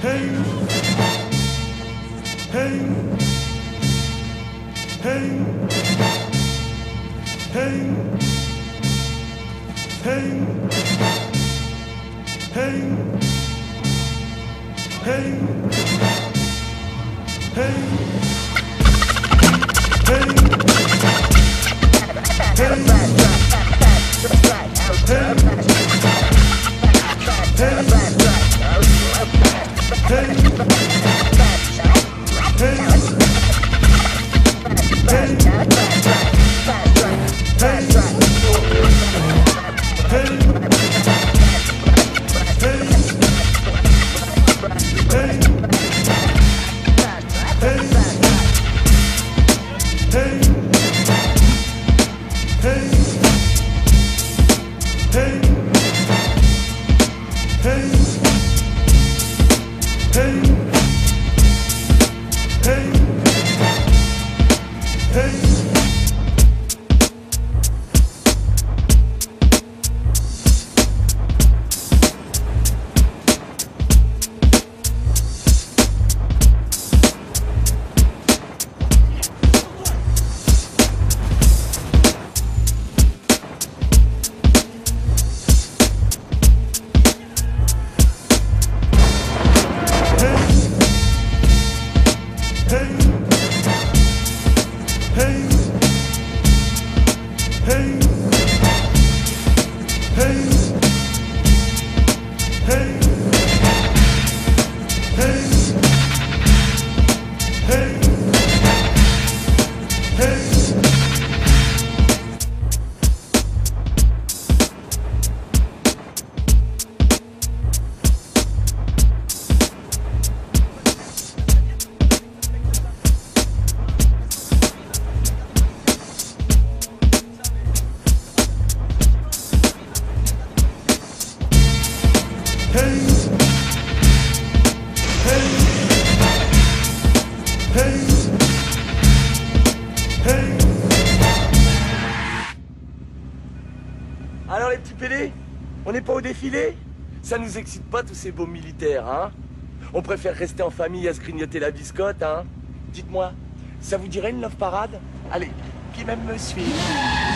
Alors les petits pédés, on n'est pas au défilé? Ça nous excite pas tous ces beaux militaires, hein? On préfère rester en famille à se grignoter la biscotte, hein? Dites-moi, ça vous dirait une love parade? Allez, qui même me suit?